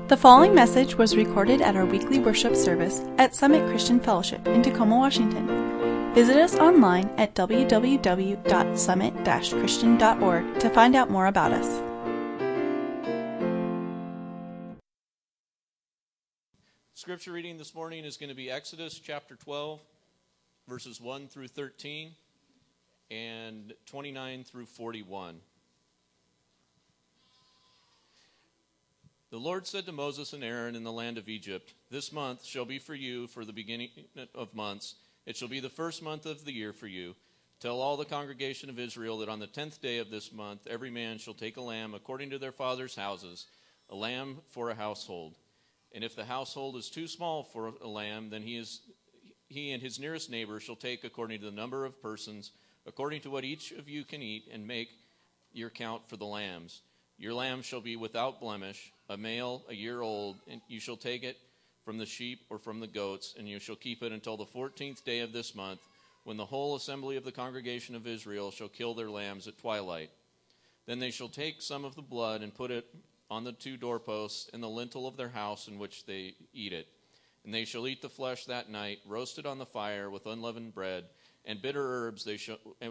The following message was recorded at our weekly worship service at Summit Christian Fellowship in Tacoma, Washington. Visit us online at www.summit-christian.org to find out more about us. Scripture reading this morning is going to be Exodus chapter 12, verses 1 through 13, and 29 through 41. The Lord said to Moses and Aaron in the land of Egypt, "This month shall be for you for the beginning of months. It shall be the first month of the year for you. Tell all the congregation of Israel that on the 10th day of this month every man shall take a lamb according to their fathers' houses, a lamb for a household. And if the household is too small for a lamb, then he and his nearest neighbor shall take according to the number of persons, according to what each of you can eat, and make your count for the lambs. Your lamb shall be without blemish, a male, a year old, and you shall take it from the sheep or from the goats, and you shall keep it until the 14th day of this month, when the whole assembly of the congregation of Israel shall kill their lambs at twilight. Then they shall take some of the blood and put it on the two doorposts and the lintel of their house in which they eat it. And they shall eat the flesh that night, roasted on the fire with unleavened bread, and with bitter herbs they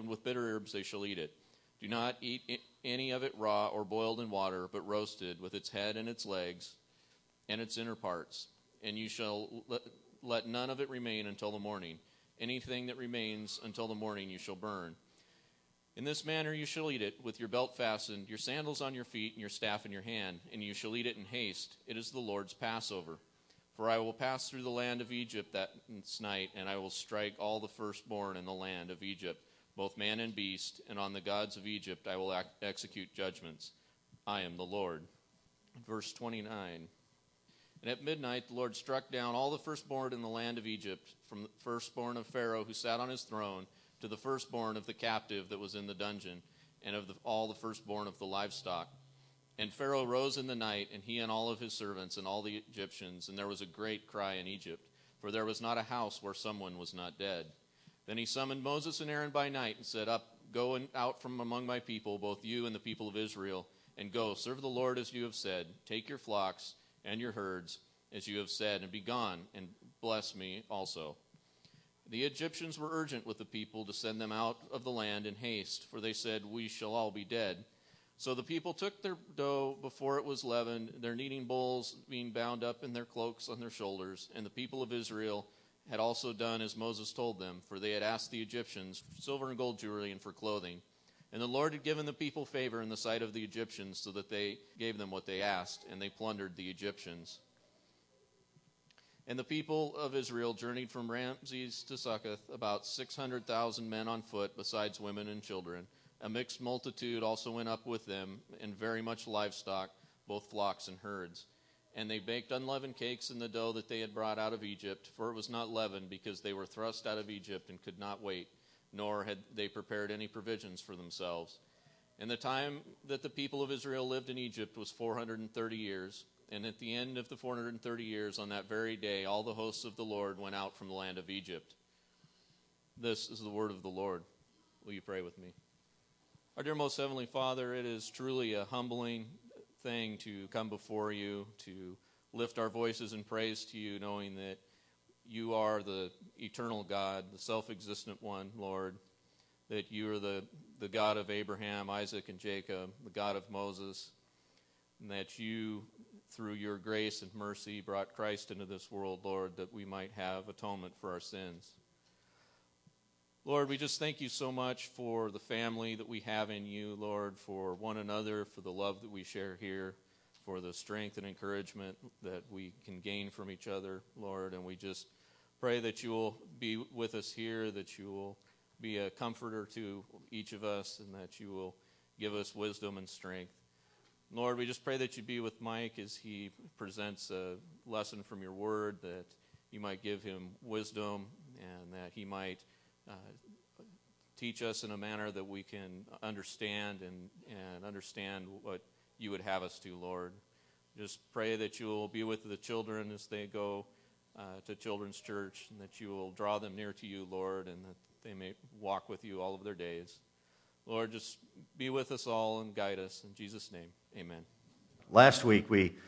shall eat it. Do not eat any of it raw or boiled in water, but roasted with its head and its legs and its inner parts. And you shall let none of it remain until the morning. Anything that remains until the morning you shall burn. In this manner you shall eat it, with your belt fastened, your sandals on your feet, and your staff in your hand, and you shall eat it in haste. It is the Lord's Passover. For I will pass through the land of Egypt that night, and I will strike all the firstborn in the land of Egypt, both man and beast, and on the gods of Egypt I will execute judgments. I am the Lord." Verse 29. And at midnight the Lord struck down all the firstborn in the land of Egypt, from the firstborn of Pharaoh who sat on his throne, to the firstborn of the captive that was in the dungeon, and of all the firstborn of the livestock. And Pharaoh rose in the night, and he and all of his servants and all the Egyptians, and there was a great cry in Egypt, for there was not a house where someone was not dead. Then he summoned Moses and Aaron by night and said, "Up, go out from among my people, both you and the people of Israel, and go, serve the Lord as you have said. Take your flocks and your herds, as you have said, and be gone, and bless me also." The Egyptians were urgent with the people to send them out of the land in haste, for they said, "We shall all be dead." So the people took their dough before it was leavened, their kneading bowls being bound up in their cloaks on their shoulders, and the people of Israel had also done as Moses told them, for they had asked the Egyptians for silver and gold jewelry and for clothing. And the Lord had given the people favor in the sight of the Egyptians, so that they gave them what they asked, and they plundered the Egyptians. And the people of Israel journeyed from Ramses to Succoth, about 600,000 men on foot, besides women and children. A mixed multitude also went up with them, and very much livestock, both flocks and herds. And they baked unleavened cakes in the dough that they had brought out of Egypt, for it was not leavened, because they were thrust out of Egypt and could not wait, nor had they prepared any provisions for themselves. And the time that the people of Israel lived in Egypt was 430 years. And at the end of the 430 years, on that very day, all the hosts of the Lord went out from the land of Egypt. This is the word of the Lord. Will you pray with me? Our dear most heavenly Father, it is truly a humbling thing to come before you, to lift our voices in praise to you, knowing that you are the eternal God, the self-existent one, Lord, that you are the God of Abraham, Isaac, and Jacob, the God of Moses, and that you, through your grace and mercy, brought Christ into this world, Lord, that we might have atonement for our sins. Lord, we just thank you so much for the family that we have in you, Lord, for one another, for the love that we share here, for the strength and encouragement that we can gain from each other, Lord. And we just pray that you will be with us here, that you will be a comforter to each of us, and that you will give us wisdom and strength. Lord, we just pray that you be with Mike as he presents a lesson from your word, that you might give him wisdom and that he might teach us in a manner that we can understand and understand what you would have us to, Lord. Just pray that you will be with the children as they go to children's church, and that you will draw them near to you, Lord, and that they may walk with you all of their days. Lord, just be with us all and guide us. In Jesus' name, amen. Last week we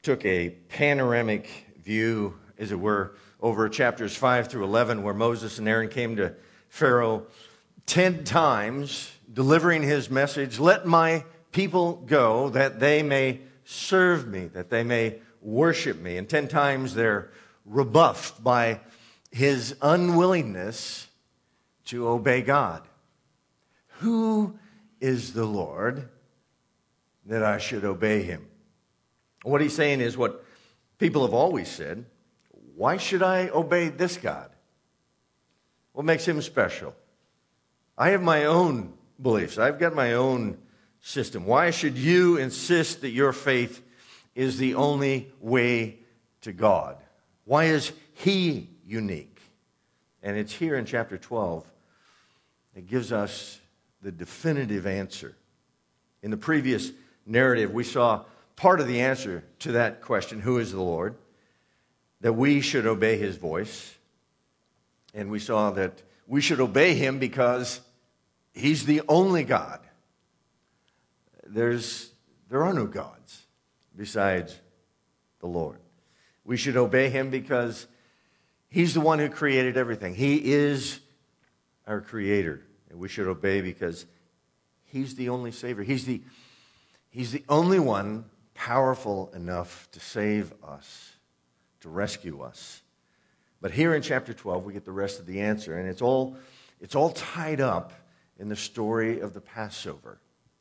took a panoramic view, as it were, over chapters 5 through 11, where Moses and Aaron came to Pharaoh 10 times, delivering his message, "Let my people go, that they may serve me, that they may worship me." And 10 times they're rebuffed by his unwillingness to obey God. Who is the Lord that I should obey him? What he's saying is what people have always said. Why should I obey this God? What makes him special? I have my own beliefs. I've got my own system. Why should you insist that your faith is the only way to God? Why is he unique? And it's here in chapter 12 that gives us the definitive answer. In the previous narrative, we saw part of the answer to that question, who is the Lord? That we should obey his voice. And we saw that we should obey him because he's the only God. There are no gods besides the Lord. We should obey him because he's the one who created everything. He is our creator. And we should obey because he's the only Savior. He's the only one powerful enough to save us, to rescue us. But here in chapter 12, we get the rest of the answer. And it's all tied up in the story of the Passover.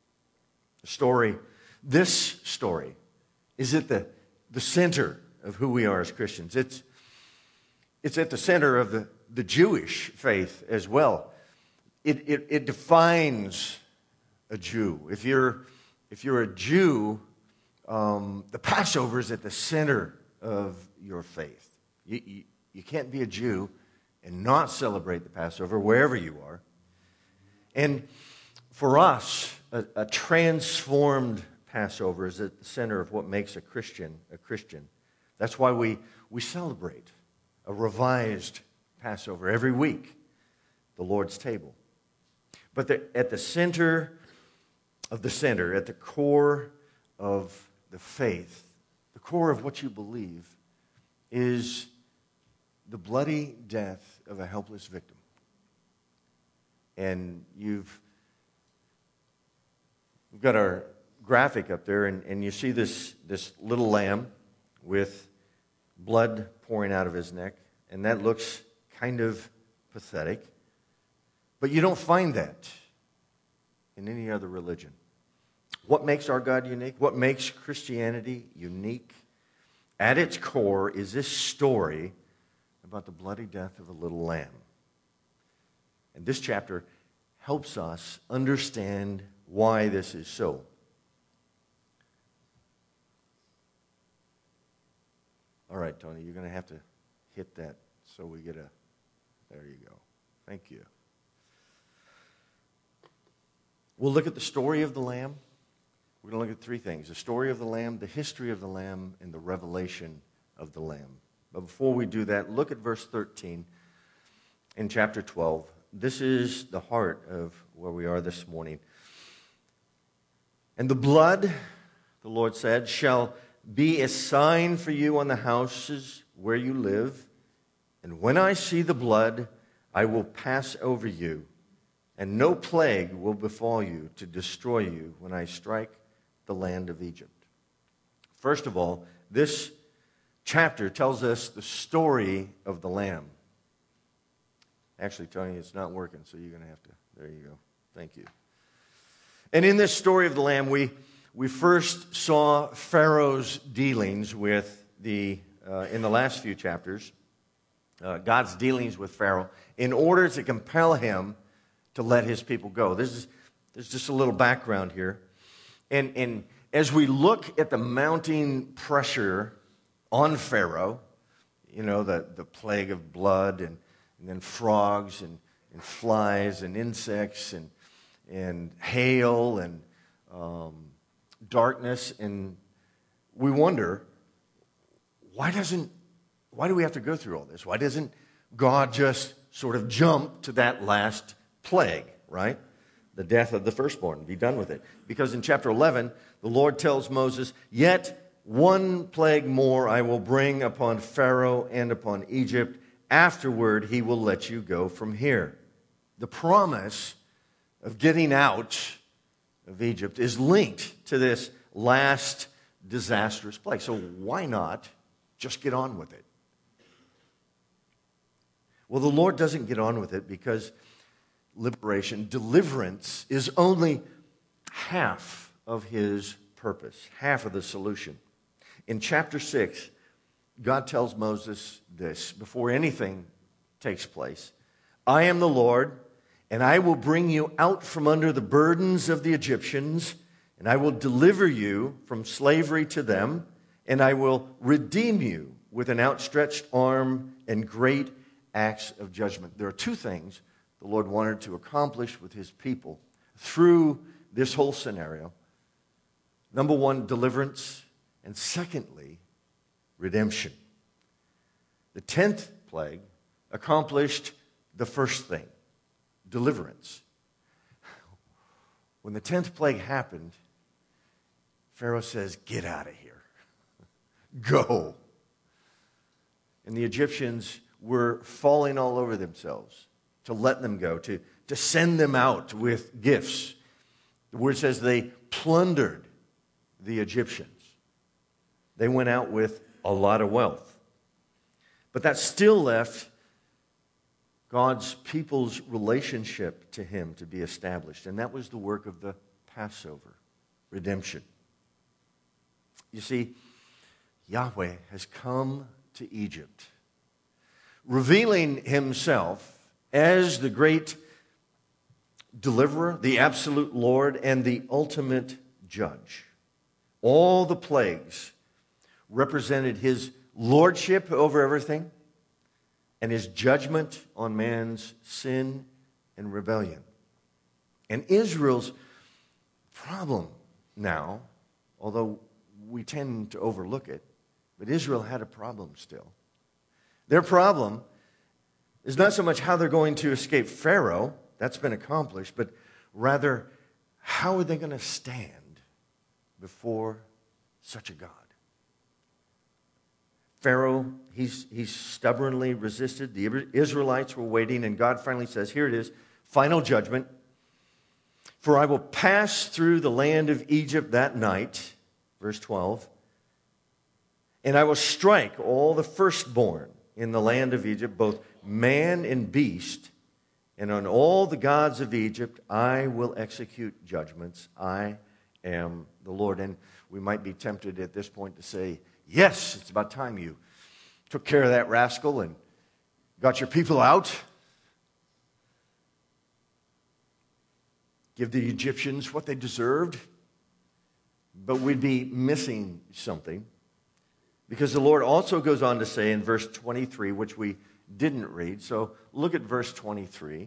This story is at the center of who we are as Christians. It's at the center of the Jewish faith as well. It defines a Jew. If you're a Jew, the Passover is at the center of your faith. You can't be a Jew and not celebrate the Passover wherever you are. And for us, a transformed Passover is at the center of what makes a Christian a Christian. That's why we celebrate a revised Passover every week, the Lord's table. But at the center of the center, at the core of the faith, the core of what you believe, is the bloody death of a helpless victim. And we've got our graphic up there, and you see this little lamb with blood pouring out of his neck, and that looks kind of pathetic. But you don't find that in any other religion. What makes our God unique? What makes Christianity unique? At its core is this story about the bloody death of a little lamb. And this chapter helps us understand why this is so. All right, Tony, you're going to have to hit that so we get there you go. Thank you. We'll look at the story of the lamb. We're going to look at three things: the story of the lamb, the history of the lamb, and the revelation of the lamb. But before we do that, look at verse 13 in chapter 12. This is the heart of where we are this morning. "And the blood," the Lord said, "shall be a sign for you on the houses where you live. And when I see the blood, I will pass over you, and no plague will befall you to destroy you when I strike the land of Egypt." First of all, this chapter tells us the story of the lamb. Actually, Tony, it's not working, so you're going to have to. There you go. Thank you. And in this story of the lamb, we first saw Pharaoh's dealings with in the last few chapters, God's dealings with Pharaoh in order to compel him to let his people go. There's just a little background here. And as we look at the mounting pressure on Pharaoh, the plague of blood and then frogs and flies and insects and hail and darkness, and we wonder, why do we have to go through all this? Why doesn't God just sort of jump to that last plague, right? The death of the firstborn, be done with it. Because in chapter 11, the Lord tells Moses, "Yet one plague more I will bring upon Pharaoh and upon Egypt. Afterward, he will let you go from here. The promise of getting out of Egypt is linked to this last disastrous plague. So why not just get on with it? Well, the Lord doesn't get on with it because deliverance is only half of his purpose, half of the solution. In chapter 6, God tells Moses this before anything takes place. I am the Lord, and I will bring you out from under the burdens of the Egyptians, and I will deliver you from slavery to them, and I will redeem you with an outstretched arm and great acts of judgment. There are two things the Lord wanted to accomplish with his people through this whole scenario. Number one, deliverance, and secondly, redemption. The 10th plague accomplished the first thing, deliverance. When the 10th plague happened, Pharaoh says, get out of here. Go. And the Egyptians were falling all over themselves to let them go, to send them out with gifts. The word says they plundered the Egyptians. They went out with a lot of wealth. But that still left God's people's relationship to him to be established. And that was the work of the Passover, redemption. You see, Yahweh has come to Egypt, revealing himself as the great deliverer, the absolute Lord, and the ultimate judge. All the plagues represented his lordship over everything and his judgment on man's sin and rebellion. And Israel's problem now, although we tend to overlook it, but Israel had a problem still. Their problem is not so much how they're going to escape Pharaoh, that's been accomplished, but rather, how are they going to stand before such a God? Pharaoh, he's stubbornly resisted. The Israelites were waiting, and God finally says, here it is, final judgment. For I will pass through the land of Egypt that night, verse 12, and I will strike all the firstborn in the land of Egypt, both man and beast, and on all the gods of Egypt I will execute judgments. I am the Lord. And we might be tempted at this point to say, yes, it's about time you took care of that rascal and got your people out. Give the Egyptians what they deserved. But we'd be missing something. Because the Lord also goes on to say in verse 23, which we didn't read. So look at verse 23.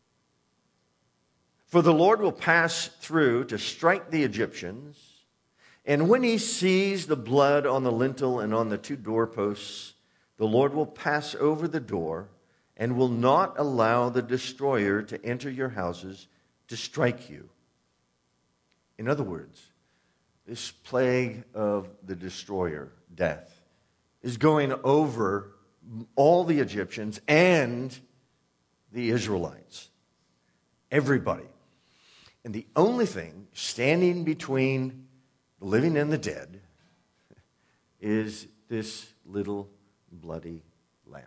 For the Lord will pass through to strike the Egyptians, and when he sees the blood on the lintel and on the two doorposts, the Lord will pass over the door and will not allow the destroyer to enter your houses to strike you. In other words, this plague of the destroyer, death, is going over all the Egyptians and the Israelites. Everybody. And the only thing standing between the living and the dead is this little bloody lamb.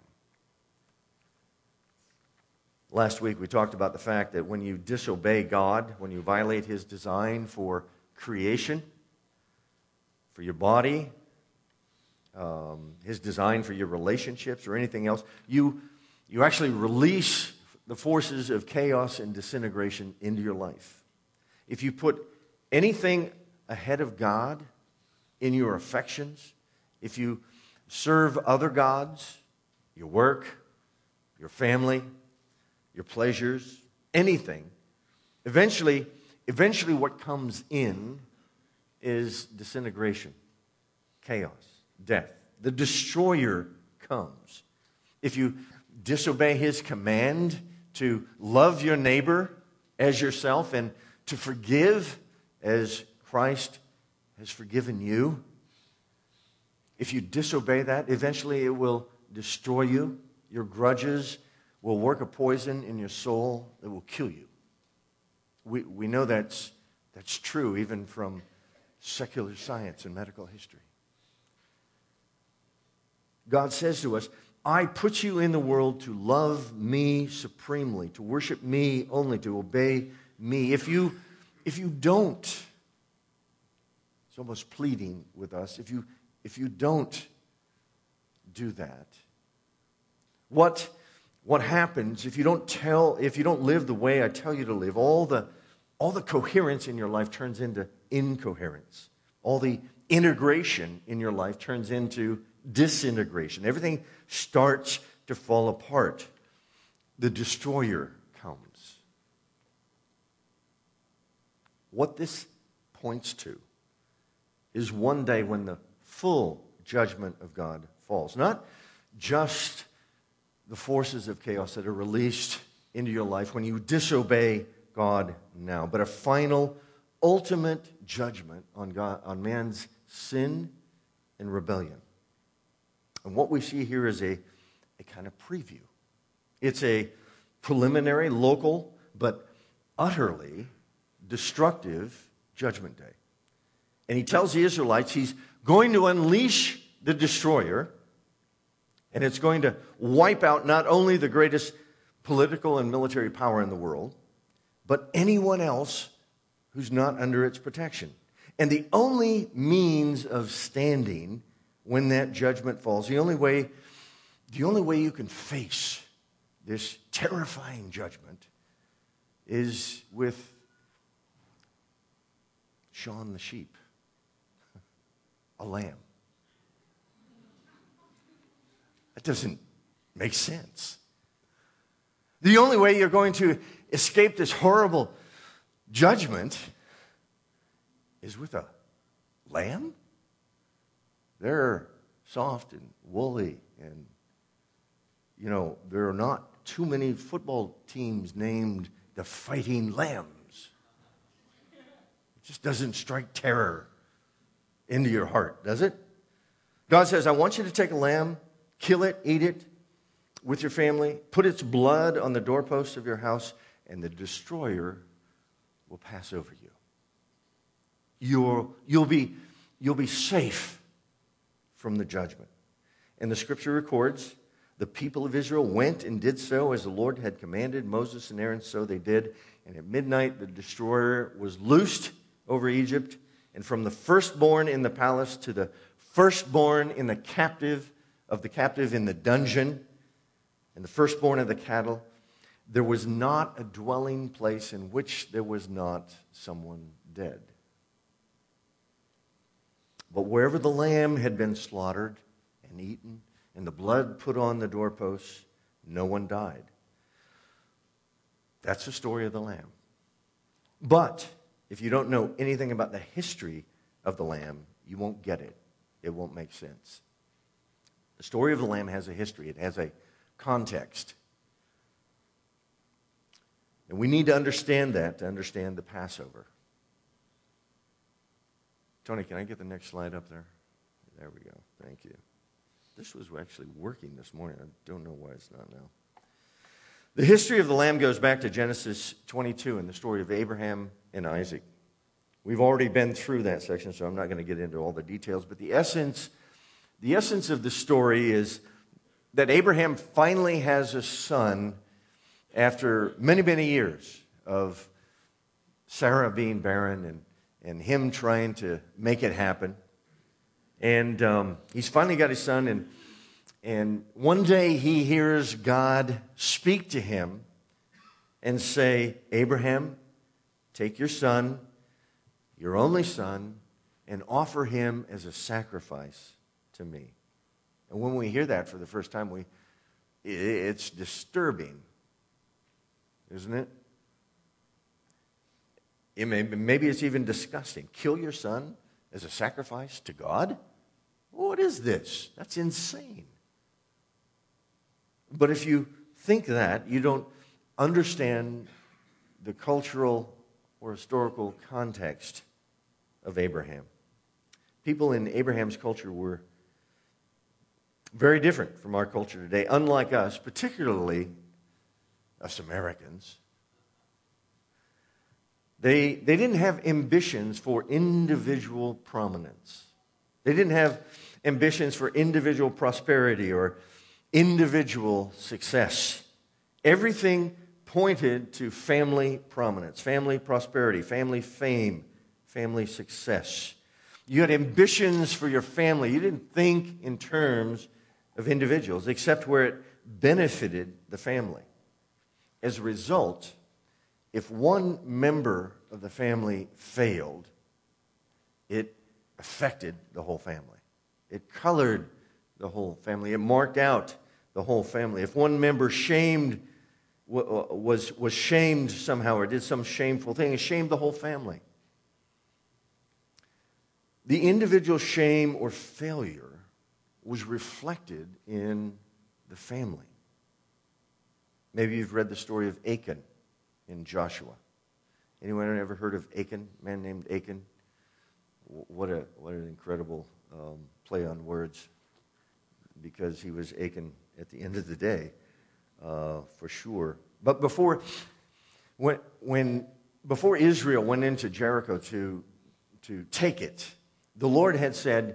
Last week we talked about the fact that when you disobey God, when you violate his design for creation, for your body, his design for your relationships or anything else, you actually release the forces of chaos and disintegration into your life. If you put anything ahead of God in your affections, if you serve other gods, your work, your family, your pleasures, anything, eventually what comes in is disintegration, chaos, death. The destroyer comes. If you disobey his command to love your neighbor as yourself and to forgive as Christ has forgiven you, if you disobey that, eventually it will destroy you. Your grudges will work a poison in your soul that will kill you. We know that's true even from secular science and medical history. God says to us, I put you in the world to love me supremely, to worship me only, to obey me. If you don't, it's almost pleading with us, if you don't do that, what happens if you don't live the way I tell you to live? All the coherence in your life turns into incoherence. All the integration in your life turns into disintegration. Everything starts to fall apart. The destroyer comes. What this points to is one day when the full judgment of God falls. Not just the forces of chaos that are released into your life when you disobey God now, but a final, ultimate judgment on man's sin and rebellion. And what we see here is a kind of preview. It's a preliminary, local, but utterly destructive judgment day. And he tells the Israelites he's going to unleash the destroyer, and it's going to wipe out not only the greatest political and military power in the world, but anyone else who's not under its protection. And the only means of standing when that judgment falls, the only way you can face this terrifying judgment is with Shaun the sheep, a lamb. That doesn't make sense. The only way you're going to escape this horrible judgment is with a lamb? They're soft and woolly, and, there are not too many football teams named the Fighting Lambs. It just doesn't strike terror into your heart, does it? God says, I want you to take a lamb, kill it, eat it with your family, put its blood on the doorposts of your house, and the destroyer will pass over you. You'll be safe from the judgment. And the scripture records, the people of Israel went and did so as the Lord had commanded Moses and Aaron, so they did. And at midnight the destroyer was loosed over Egypt, and from the firstborn in the palace to the firstborn in the captive in the dungeon, and the firstborn of the cattle, there was not a dwelling place in which there was not someone dead. But wherever the lamb had been slaughtered and eaten, and the blood put on the doorposts, no one died. That's the story of the lamb. But if you don't know anything about the history of the lamb, you won't get it. It won't make sense. The story of the lamb has a history. It has a context. And we need to understand that to understand the Passover. Tony, can I get the next slide up there? There we go. Thank you. This was actually working this morning. I don't know why it's not now. The history of the lamb goes back to Genesis 22 and the story of Abraham and Isaac. We've already been through that section, so I'm not going to get into all the details. But the essence of the story is that Abraham finally has a son after many, many years of Sarah being barren and him trying to make it happen. And he's finally got his son, and one day he hears God speak to him and say, Abraham, take your son, your only son, and offer him as a sacrifice to me. And when we hear that for the first time, it's disturbing, isn't it? Maybe it's even disgusting. Kill your son as a sacrifice to God? What is this? That's insane. But if you think that, you don't understand the cultural or historical context of Abraham. People in Abraham's culture were Very different from our culture today. Unlike us, particularly us Americans, they didn't have ambitions for individual prominence. They didn't have ambitions for individual prosperity or individual success. Everything pointed to family prominence, family prosperity, family fame, family success. You had ambitions for your family. You didn't think in terms of individuals, except where it benefited the family. As a result, if one member of the family failed, it affected the whole family. It colored the whole family. It marked out the whole family. If one member was shamed somehow or did some shameful thing, it shamed the whole family. The individual shame or failure was reflected in the family. Maybe you've read the story of Achan in Joshua. Anyone ever heard of Achan, a man named Achan? What an incredible play on words, because he was Achan at the end of the day, for sure. But before Israel went into Jericho to take it, the Lord had said,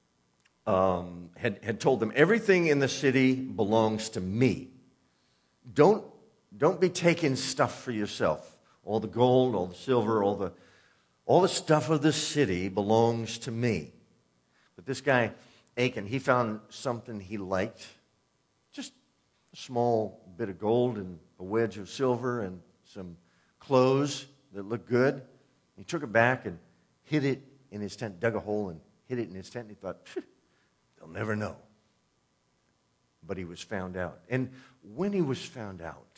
had told them, everything in the city belongs to me. Don't be taking stuff for yourself. All the gold, all the silver, all the stuff of the city belongs to me. But this guy, Achan, he found something he liked. Just a small bit of gold and a wedge of silver and some clothes that looked good. He took it back and hid it in his tent, dug a hole and hid it in his tent. And he thought, they'll never know. But he was found out. And when he was found out,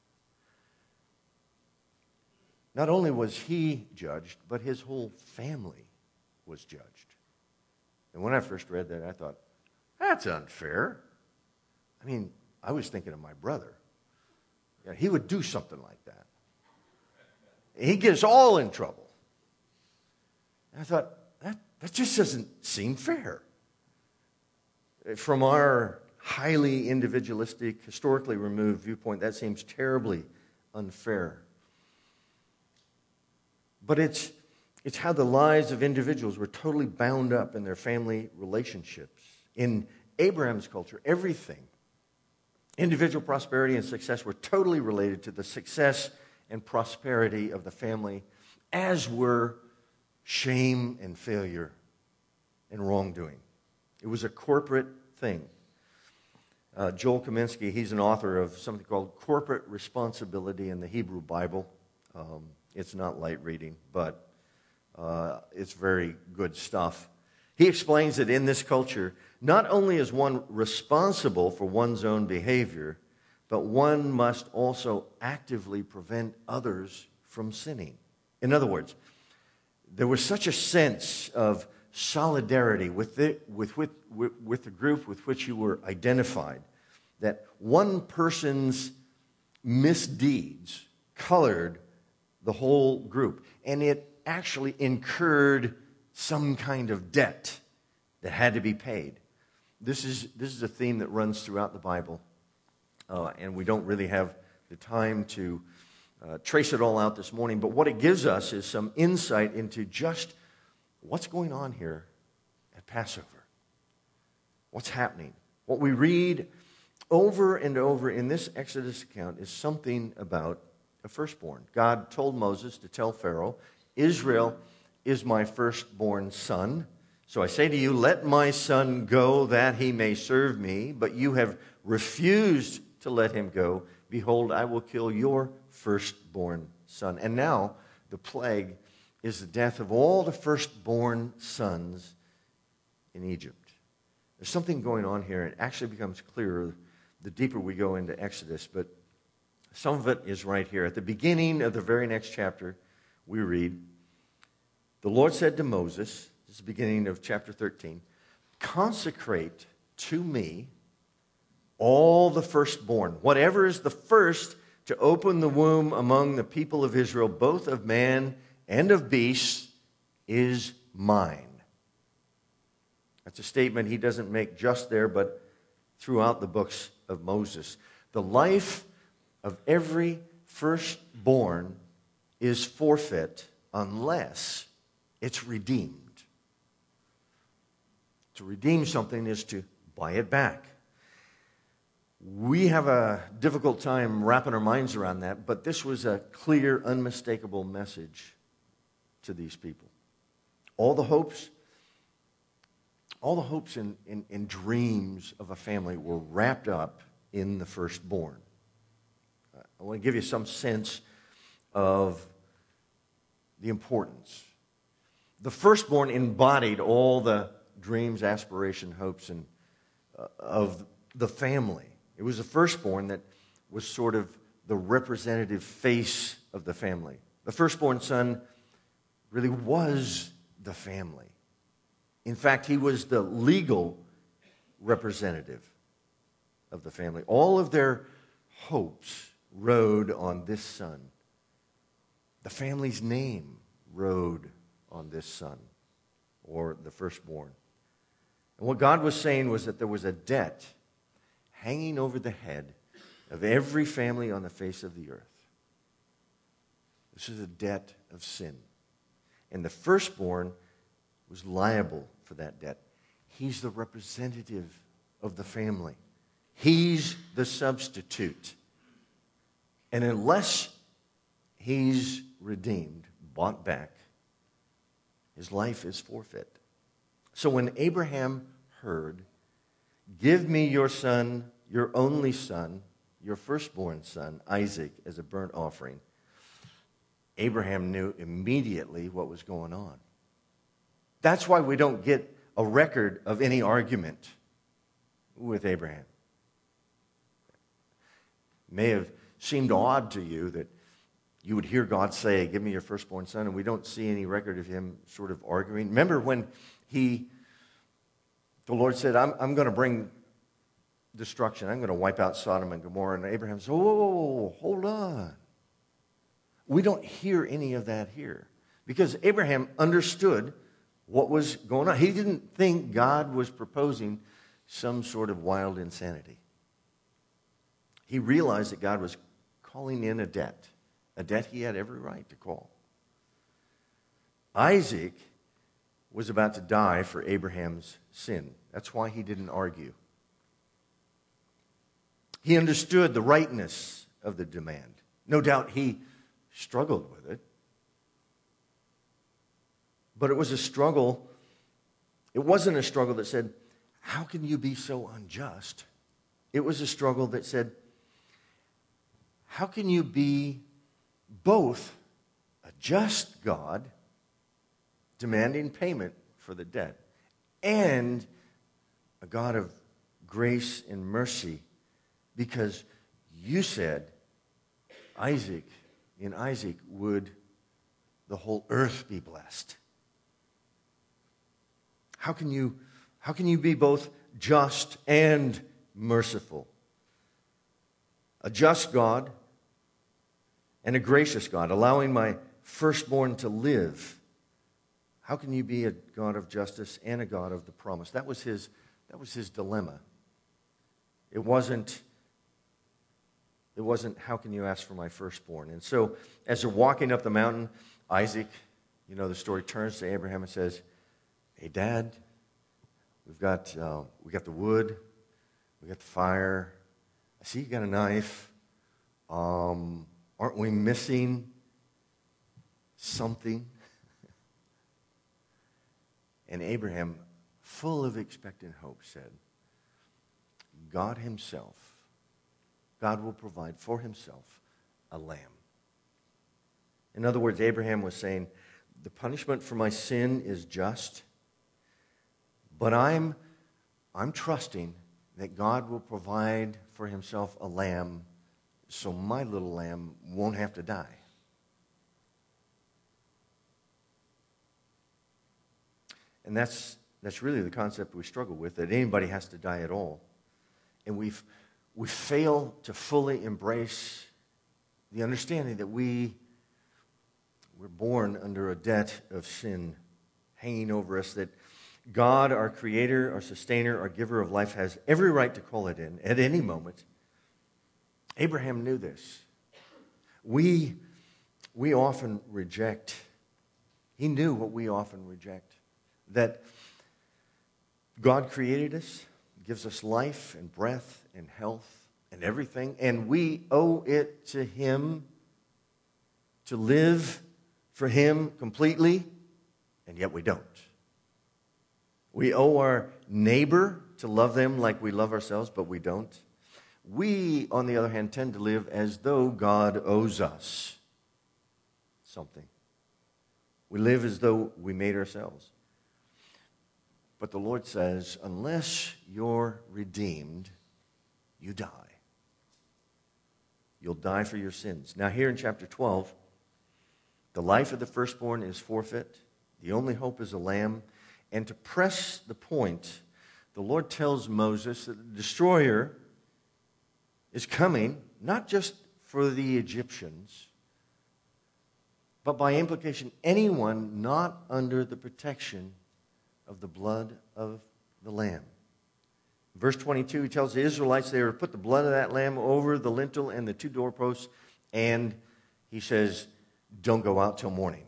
not only was he judged, but his whole family was judged. And when I first read that, I thought, that's unfair. I mean, I was thinking of my brother. Yeah, he would do something like that. He'd get us all in trouble. And I thought, that just doesn't seem fair. From our highly individualistic, historically removed viewpoint, that seems terribly unfair. But it's how the lives of individuals were totally bound up in their family relationships. In Abraham's culture, everything, individual prosperity and success, were totally related to the success and prosperity of the family, as were shame and failure and wrongdoing. It was a corporate thing. Joel Kaminsky, he's an author of something called Corporate Responsibility in the Hebrew Bible. It's not light reading, but it's very good stuff. He explains that in this culture, not only is one responsible for one's own behavior, but one must also actively prevent others from sinning. In other words, there was such a sense of solidarity with the group with which you were identified that one person's misdeeds colored the whole group, and it actually incurred some kind of debt that had to be paid. This is a theme that runs throughout the Bible, and we don't really have the time to trace it all out this morning, but what it gives us is some insight into just what's going on here at Passover. What's happening? What we read over and over in this Exodus account is something about a firstborn. God told Moses to tell Pharaoh, Israel is my firstborn son. So I say to you, let my son go that he may serve me, but you have refused to let him go. Behold, I will kill your firstborn son. And now the plague is the death of all the firstborn sons in Egypt. There's something going on here. It actually becomes clearer the deeper we go into Exodus, but some of it is right here. At the beginning of the very next chapter, we read, the Lord said to Moses, this is the beginning of chapter 13, consecrate to me all the firstborn, whatever is the first to open the womb among the people of Israel, both of man and of beast, is mine. That's a statement he doesn't make just there, but throughout the books of Moses. The life of every firstborn is forfeit unless it's redeemed. To redeem something is to buy it back. We have a difficult time wrapping our minds around that, but this was a clear, unmistakable message to these people. All the hopes and dreams of a family were wrapped up in the firstborn. I want to give you some sense of the importance. The firstborn embodied all the dreams, aspirations, hopes, and of the family. It was the firstborn that was sort of the representative face of the family. The firstborn son really was the family. In fact, he was the legal representative of the family. All of their hopes rode on this son. The family's name rode on this son, or the firstborn. And what God was saying was that there was a debt hanging over the head of every family on the face of the earth. This is a debt of sin. And the firstborn was liable for that debt. He's the representative of the family. He's the substitute. And unless he's redeemed, bought back, his life is forfeit. So when Abraham heard, "Give me your son, your only son, your firstborn son, Isaac, as a burnt offering," Abraham knew immediately what was going on. That's why we don't get a record of any argument with Abraham. It may have seemed odd to you that you would hear God say, "Give me your firstborn son," and we don't see any record of him sort of arguing. Remember when the Lord said, I'm going to bring destruction. I'm going to wipe out Sodom and Gomorrah. And Abraham said, "Whoa, hold on." We don't hear any of that here because Abraham understood what was going on. He didn't think God was proposing some sort of wild insanity. He realized that God was calling in a debt he had every right to call. Isaac was about to die for Abraham's sin. That's why he didn't argue. He understood the rightness of the demand. No doubt he struggled with it. But it was a struggle. It wasn't a struggle that said, "How can you be so unjust?" It was a struggle that said, "How can you be both a just God demanding payment for the debt and a God of grace and mercy because you said in Isaac would the whole earth be blessed?" How can you be both just and merciful? A just God and a gracious God, allowing my firstborn to live. How can you be a God of justice and a God of the promise? That was his dilemma. It wasn't how can you ask for my firstborn? And so as they're walking up the mountain, Isaac, the story, turns to Abraham and says, "Hey, Dad, we got the wood, we got the fire. I see you got a knife. Aren't we missing something?" And Abraham, full of expectant hope, said, God will provide for himself a lamb. In other words, Abraham was saying, the punishment for my sin is just, but I'm trusting that God will provide for himself a lamb so my little lamb won't have to die. And that's really the concept we struggle with, that anybody has to die at all. And we fail to fully embrace the understanding that we're born under a debt of sin hanging over us, that God, our creator, our sustainer, our giver of life, has every right to call it in at any moment. Abraham knew this. We often reject. He knew what we often reject. That God created us, gives us life and breath and health and everything, and we owe it to Him to live for Him completely, and yet we don't. We owe our neighbor to love them like we love ourselves, but we don't. We, on the other hand, tend to live as though God owes us something. We live as though we made ourselves. But the Lord says, unless you're redeemed, you die. You'll die for your sins. Now here in chapter 12, the life of the firstborn is forfeit. The only hope is a lamb. And to press the point, the Lord tells Moses that the destroyer is coming, not just for the Egyptians, but by implication, anyone not under the protection of the blood of the lamb. Verse 22, he tells the Israelites they are to put the blood of that lamb over the lintel and the two doorposts, and he says, don't go out till morning.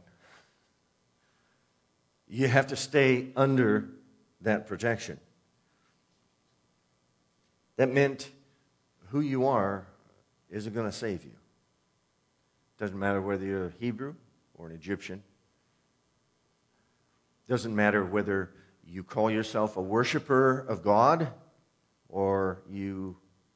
You have to stay under that protection. That meant who you are isn't going to save you. Doesn't matter whether you're a Hebrew or an Egyptian. Doesn't matter whether you call yourself a worshiper of God or you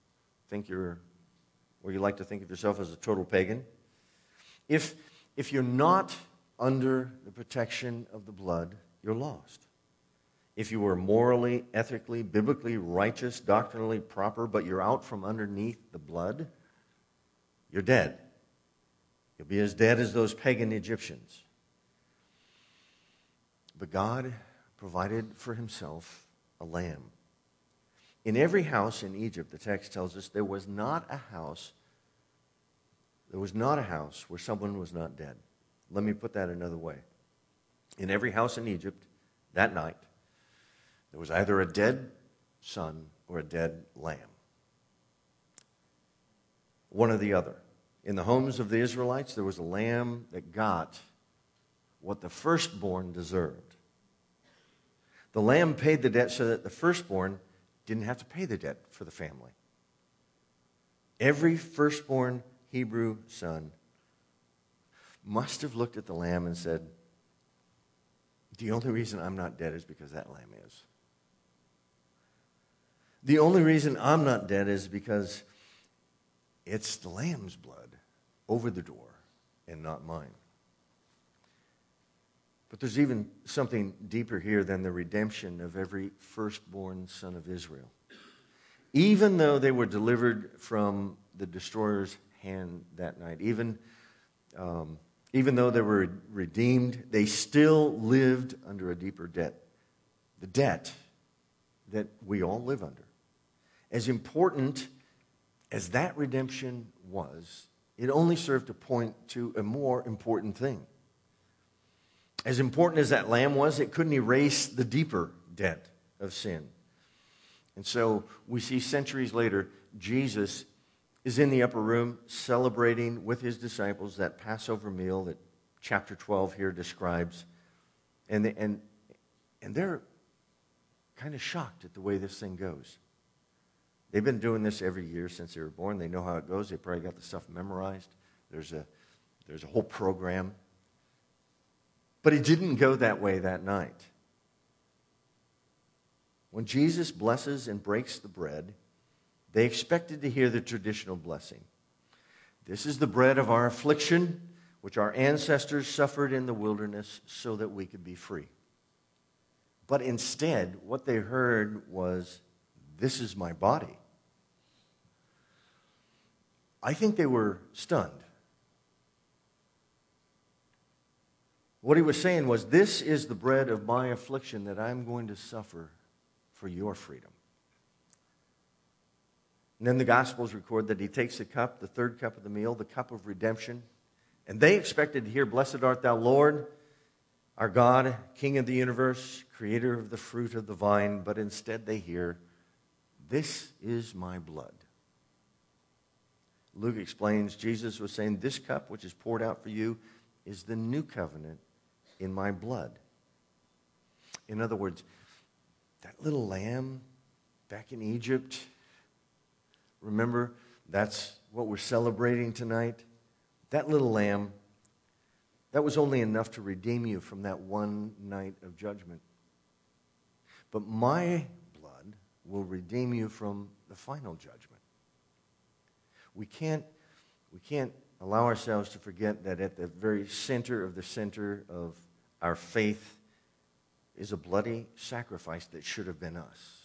like to think of yourself as a total pagan. If you're not under the protection of the blood, you're lost. If you were morally, ethically, biblically righteous, doctrinally proper, but you're out from underneath the blood, you're dead. You'll be as dead as those pagan Egyptians. But God provided for Himself a lamb. In every house in Egypt, the text tells us, there was not a house where someone was not dead. Let me put that another way. In every house in Egypt, that night, there was either a dead son or a dead lamb. One or the other. In the homes of the Israelites, there was a lamb that got what the firstborn deserved. The lamb paid the debt so that the firstborn didn't have to pay the debt for the family. Every firstborn Hebrew son must have looked at the lamb and said, the only reason I'm not dead is because that lamb is. The only reason I'm not dead is because it's the lamb's blood over the door and not mine. But there's even something deeper here than the redemption of every firstborn son of Israel. Even though they were delivered from the destroyer's hand that night, even though they were redeemed, they still lived under a deeper debt. The debt that we all live under. As important as that redemption was, it only served to point to a more important thing. As important as that lamb was, it couldn't erase the deeper debt of sin. And so we see centuries later, Jesus is in the upper room celebrating with his disciples that Passover meal that chapter 12 here describes. And they're kind of shocked at the way this thing goes. They've been doing this every year since they were born. They know how it goes. They probably got the stuff memorized. There's a whole program. But it didn't go that way that night. When Jesus blesses and breaks the bread, they expected to hear the traditional blessing. This is the bread of our affliction, which our ancestors suffered in the wilderness so that we could be free. But instead, what they heard was, this is my body. I think they were stunned. What he was saying was, this is the bread of my affliction that I'm going to suffer for your freedom. And then the Gospels record that he takes the cup, the third cup of the meal, the cup of redemption. And they expected to hear, blessed art thou, Lord. our God, King of the universe, creator of the fruit of the vine, but instead they hear, "This is my blood." Luke explains, Jesus was saying, "This cup which is poured out for you is the new covenant in my blood." In other words, that little lamb back in Egypt, remember, that's what we're celebrating tonight. That little lamb, that was only enough to redeem you from that one night of judgment. But my blood will redeem you from the final judgment. We can't allow ourselves to forget that at the very center of our faith is a bloody sacrifice that should have been us.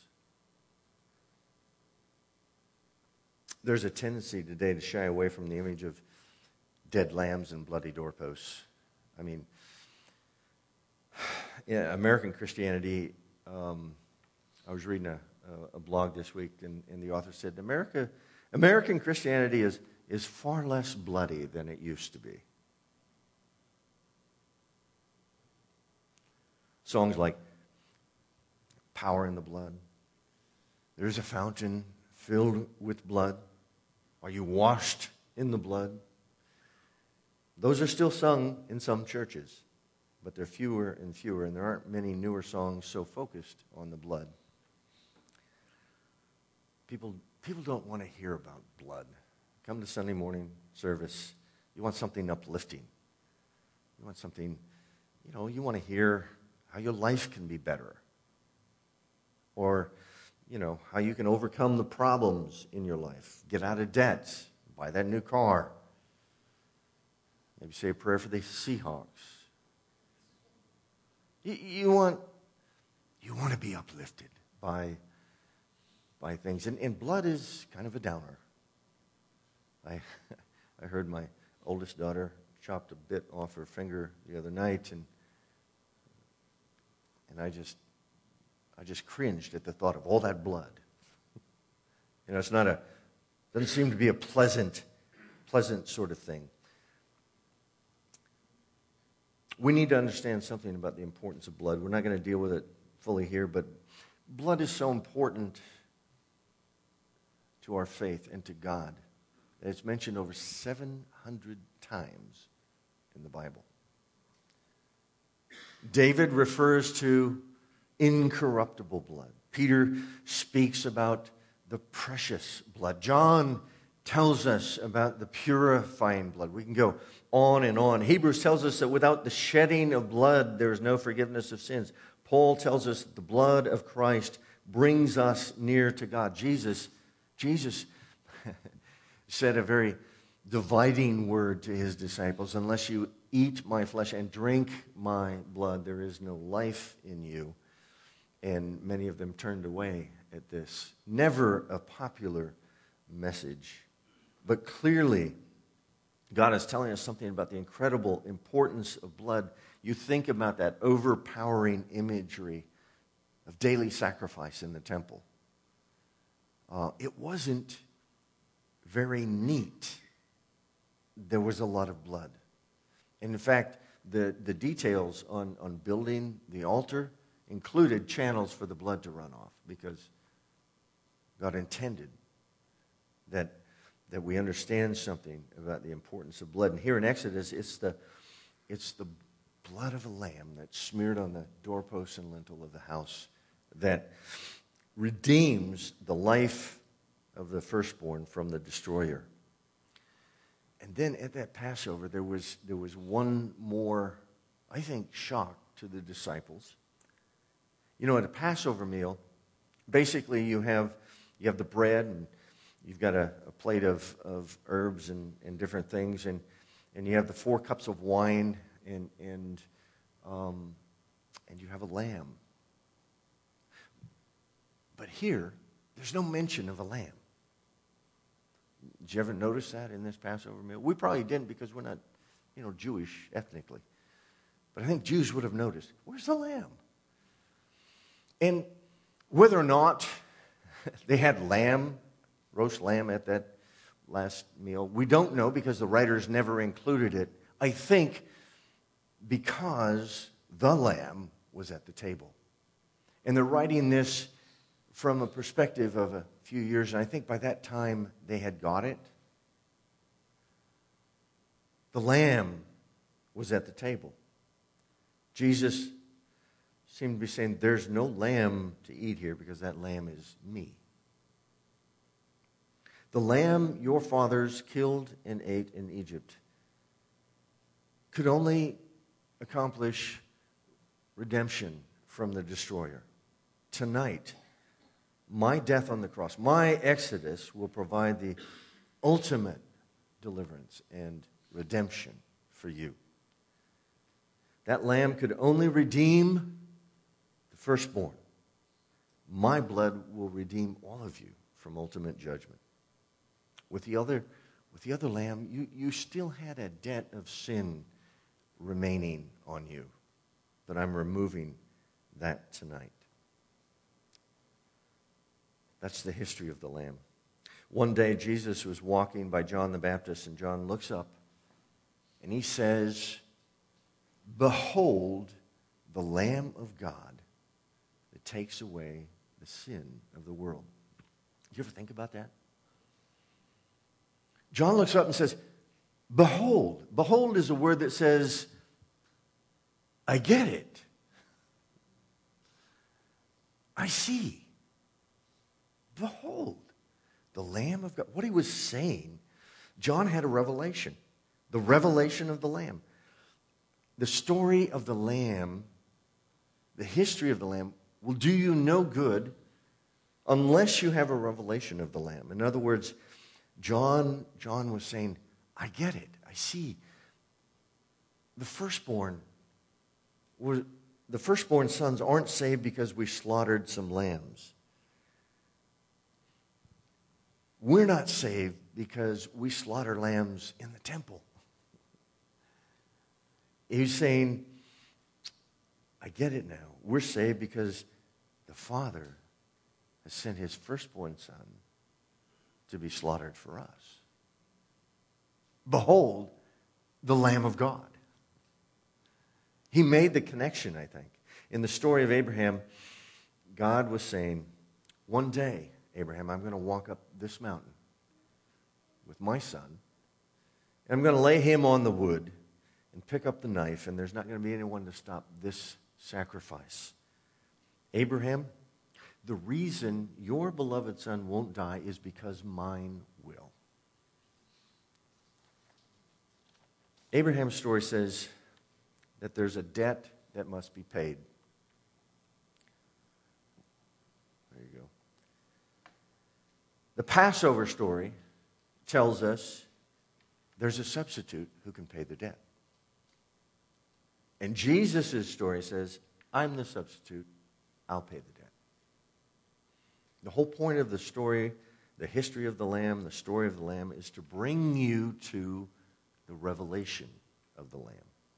There's a tendency today to shy away from the image of dead lambs and bloody doorposts. I mean, yeah, American Christianity, I was reading a blog this week, and the author said, American Christianity is far less bloody than it used to be. Songs like "Power in the Blood," "There's a fountain filled with blood," "Are you washed in the blood?" Those are still sung in some churches, but they're fewer and fewer, and there aren't many newer songs so focused on the blood. People don't want to hear about blood. Come to Sunday morning service, you want something uplifting. You want something, you want to hear how your life can be better. Or, how you can overcome the problems in your life. Get out of debt. Buy that new car. Maybe say a prayer for the Seahawks. You want to be uplifted by things. And blood is kind of a downer. I heard my oldest daughter chopped a bit off her finger the other night, and I just cringed at the thought of all that blood. It's doesn't seem to be a pleasant sort of thing. We need to understand something about the importance of blood. We're not going to deal with it fully here, but blood is so important to our faith and to God. It's mentioned over 700 times in the Bible. David refers to incorruptible blood. Peter speaks about the precious blood. John tells us about the purifying blood. We can go on and on. Hebrews tells us that without the shedding of blood, there is no forgiveness of sins. Paul tells us that the blood of Christ brings us near to God. Jesus said a very dividing word to his disciples: unless you eat my flesh and drink my blood, there is no life in you. And many of them turned away at this. Never a popular message. But clearly, God is telling us something about the incredible importance of blood. You think about that overpowering imagery of daily sacrifice in the temple. It wasn't very neat. There was a lot of blood. And in fact, the details on building the altar included channels for the blood to run off, because God intended that we understand something about the importance of blood. And here in Exodus, it's the blood of a lamb that's smeared on the doorpost and lintel of the house that redeems the life of the firstborn from the destroyer. And then at that Passover, there was one more, I think, shock to the disciples. At a Passover meal, basically you have the bread, and you've got a plate of herbs and different things, and you have the 4 cups of wine, and you have a lamb. But here, there's no mention of a lamb. Did you ever notice that in this Passover meal? We probably didn't, because we're not, Jewish ethnically. But I think Jews would have noticed, where's the lamb? And whether or not they had roast lamb at that last meal, we don't know, because the writers never included it. I think because the Lamb was at the table. And they're writing this from a perspective of a few years, and I think by that time they had got it. The Lamb was at the table. Jesus seemed to be saying, there's no lamb to eat here because that lamb is me. The lamb your fathers killed and ate in Egypt could only accomplish redemption from the destroyer. Tonight, my death on the cross, my exodus will provide the ultimate deliverance and redemption for you. That lamb could only redeem the firstborn. My blood will redeem all of you from ultimate judgment. With the other lamb, you still had a debt of sin remaining on you. But I'm removing that tonight. That's the history of the lamb. One day, Jesus was walking by John the Baptist, and John looks up, and he says, "Behold, the Lamb of God that takes away the sin of the world." You ever think about that? John looks up and says, "Behold." Behold is a word that says, I get it. I see. Behold, the Lamb of God. What he was saying, John had a revelation. The revelation of the Lamb. The story of the Lamb, the history of the Lamb, will do you no good unless you have a revelation of the Lamb. In other words, John was saying, I get it. I see. The firstborn sons aren't saved because we slaughtered some lambs. We're not saved because we slaughter lambs in the temple. He's saying, I get it now. We're saved because the Father has sent his firstborn son to be slaughtered for us. Behold, the Lamb of God. He made the connection, I think. In the story of Abraham, God was saying, one day, Abraham, I'm going to walk up this mountain with my son, and I'm going to lay him on the wood and pick up the knife, and there's not going to be anyone to stop this sacrifice. Abraham, the reason your beloved son won't die is because mine will. Abraham's story says that there's a debt that must be paid. There you go. The Passover story tells us there's a substitute who can pay the debt. And Jesus' story says, I'm the substitute, I'll pay the debt. The whole point of the story, the history of the Lamb, the story of the Lamb, is to bring you to the revelation of the Lamb.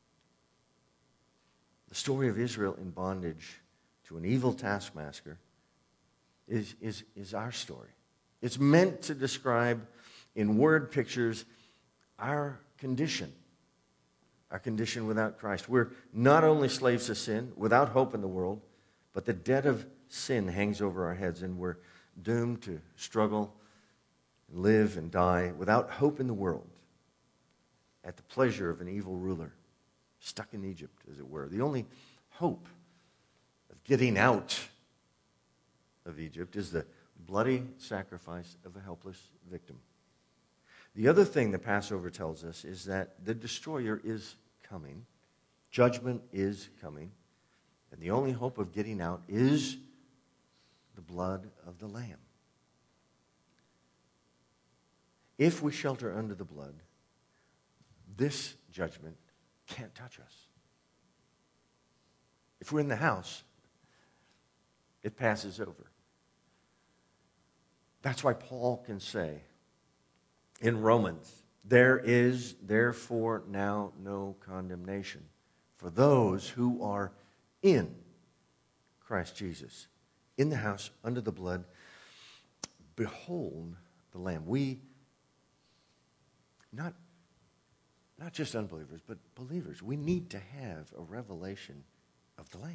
The story of Israel in bondage to an evil taskmaster is our story. It's meant to describe in word pictures our condition without Christ. We're not only slaves to sin, without hope in the world, but the debt of sin hangs over our heads, and we're doomed to struggle, and live and die without hope in the world, at the pleasure of an evil ruler, stuck in Egypt, as it were. The only hope of getting out of Egypt is the bloody sacrifice of a helpless victim. The other thing the Passover tells us is that the destroyer is coming. Judgment is coming. And the only hope of getting out is the blood of the Lamb. If we shelter under the blood, this judgment can't touch us. If we're in the house, it passes over. That's why Paul can say in Romans, there is therefore now no condemnation for those who are in Christ Jesus. In the house, under the blood, behold the Lamb. We, not just unbelievers, but believers, we need to have a revelation of the Lamb.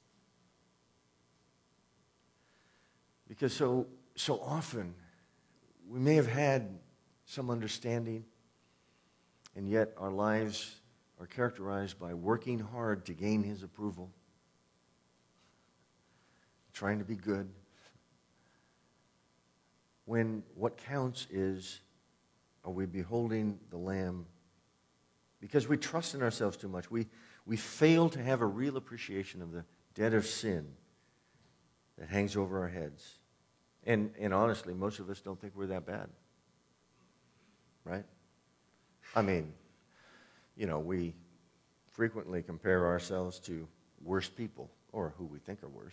Because so often we may have had some understanding, and yet our lives are characterized by working hard to gain His approval, trying to be good, when what counts is, are we beholding the Lamb? Because we trust in ourselves too much. We fail to have a real appreciation of the debt of sin that hangs over our heads. And honestly, most of us don't think we're that bad. Right? I mean, we frequently compare ourselves to worse people, or who we think are worse.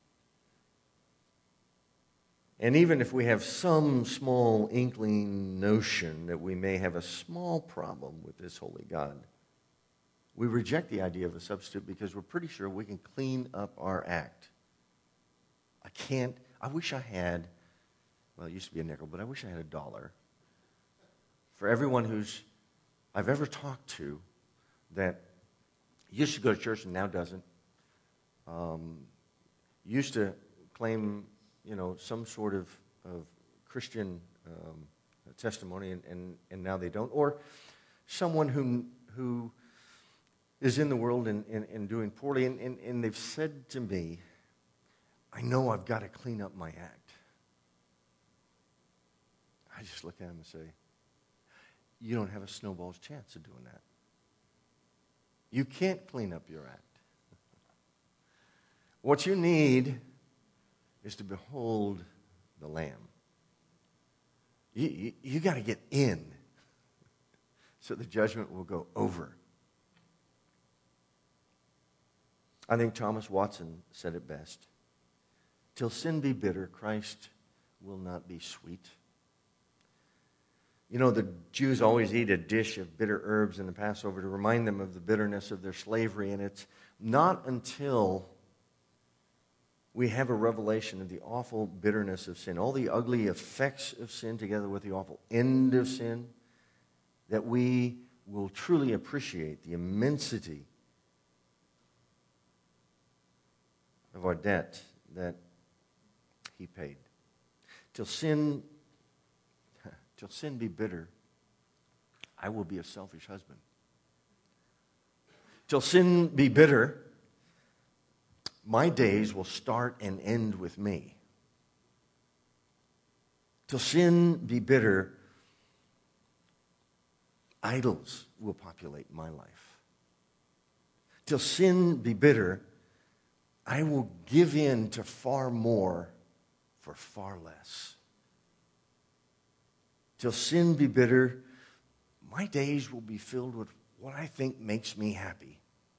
And even if we have some small inkling notion that we may have a small problem with this holy God, we reject the idea of a substitute because we're pretty sure we can clean up our act. I wish I had, well, it used to be a nickel, but I wish I had $1 for everyone I've ever talked to that used to go to church and now doesn't, used to claim, some sort of Christian testimony and now they don't, or someone who is in the world and doing poorly, and they've said to me, I know I've got to clean up my act. I just look at them and say, you don't have a snowball's chance of doing that. You can't clean up your act. What you need is to behold the Lamb. You got to get in so the judgment will go over. I think Thomas Watson said it best. Till sin be bitter, Christ will not be sweet. The Jews always eat a dish of bitter herbs in the Passover to remind them of the bitterness of their slavery, and it's not until we have a revelation of the awful bitterness of sin, all the ugly effects of sin together with the awful end of sin, that we will truly appreciate the immensity of our debt that He paid. Till sin be bitter, I will be a selfish husband. Till sin be bitter, my days will start and end with me. Till sin be bitter, idols will populate my life. Till sin be bitter, I will give in to far more for far less. Till sin be bitter, my days will be filled with what I think makes me happy,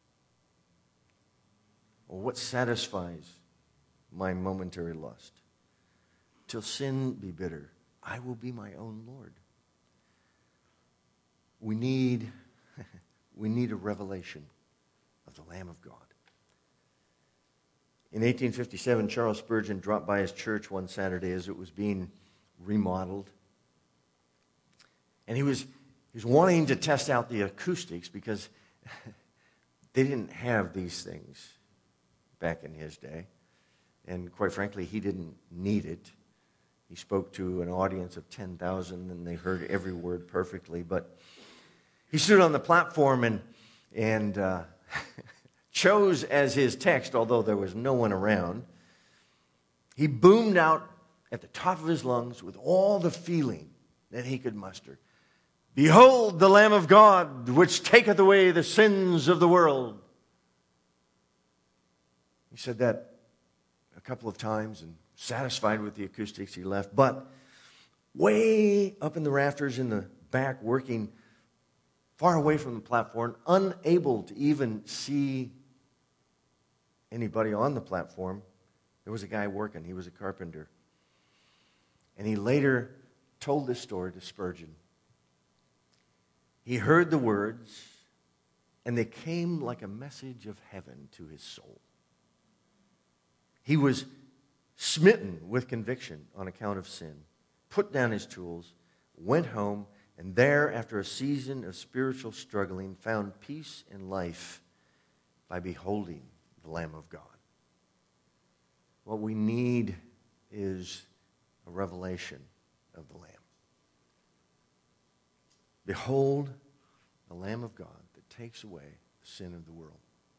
or what satisfies my momentary lust. Till sin be bitter, I will be my own Lord. We need a revelation of the Lamb of God. In 1857, Charles Spurgeon dropped by his church one Saturday as it was being remodeled. And he was wanting to test out the acoustics because they didn't have these things back in his day. And quite frankly, he didn't need it. He spoke to an audience of 10,000 and they heard every word perfectly. But he stood on the platform and chose as his text, although there was no one around, he boomed out at the top of his lungs with all the feeling that he could muster. Behold the Lamb of God, which taketh away the sins of the world. He said that a couple of times, and satisfied with the acoustics, he left. But way up in the rafters in the back, working far away from the platform, unable to even see anybody on the platform, there was a guy working. He was a carpenter. And he later told this story to Spurgeon. He heard the words, and they came like a message of heaven to his soul. He was smitten with conviction on account of sin, put down his tools, went home, and there, after a season of spiritual struggling, found peace and life by beholding the Lamb of God. What we need is a revelation of the Lamb. Behold, the Lamb of God that takes away the sin of the world.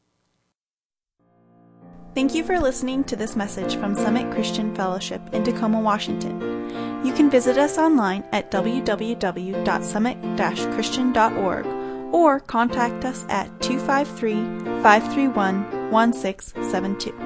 Thank you for listening to this message from Summit Christian Fellowship in Tacoma, Washington. You can visit us online at www.summit-christian.org or contact us at 253-531-1672.